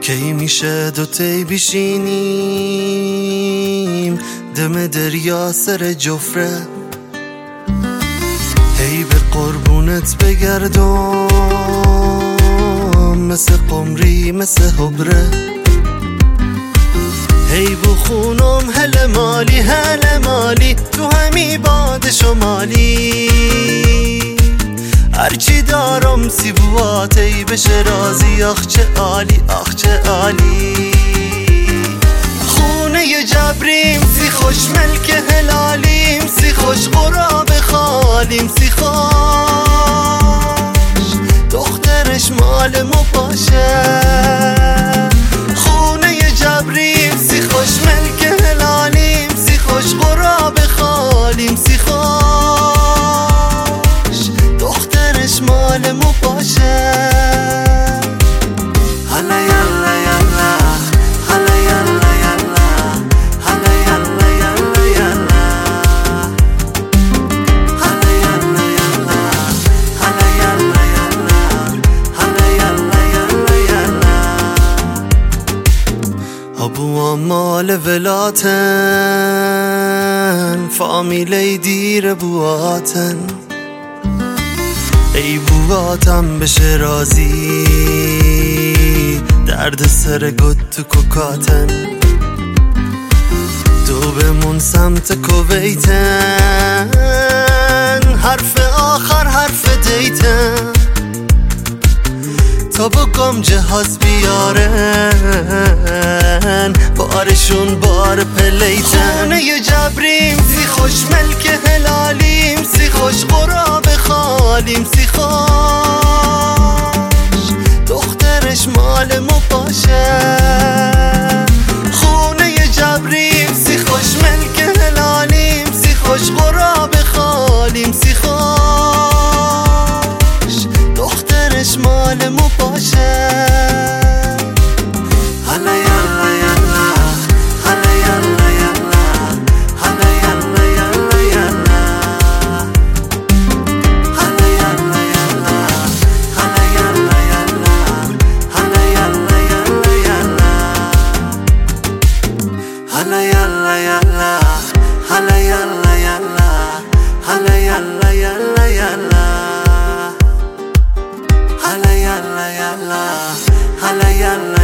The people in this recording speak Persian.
کی میشه دوتایی بشینیم دم دریا سر جفره، هی به قربونت بگردم مثل قمری مثل حبره، هی بخونم هل مالی تو همی باد شمالی، هرچی دارم سیبوات ای بشه رازی، آخ چه عالی آخ چه عالی. خونه جبریم سی خوش ملک هلالیم، سی خوش غراب خالیم، سی خوش دخترش مال مو باشه. خونه جبریم سی خوش ملک هلالیم، سی خوش غراب خالیم، سی خوش دخترش مال مو باشه. حالا یالا یالا حالا یالا یالا حالا یالا یالا یالا حالا یالا یالا حالا یالا یالا حالا یالا یالا یالا. ابوام مال ولاتن، فامیلی دیر بواتن، ای بواتم بشه رازی، درد سر گد تو کوکاتن، تو بمون سمت کویتن، حرف آخر حرف دیتن، تا بگم جهاز بیارن بارشون بار پلیتن. خونه جبریم سی خوش ملک هلالیم، سی خوش غراب خالیم، سی خوش دخترش مال مو باشه. خونه جبریم سی خوش ملک هلالیم، سی خوش غراب خالیم، سی خوش دخترش مال مو باشه. حالا یالا یالا حالا یالا یالا حالا یالا یالا یالا حالا یالا یالا حالا یالا یالا حالا یالا یالا یالا حالا یالا یالا حالا یالا یالا حالا یالا یالا یالا حالا یالا یالا حالا یالا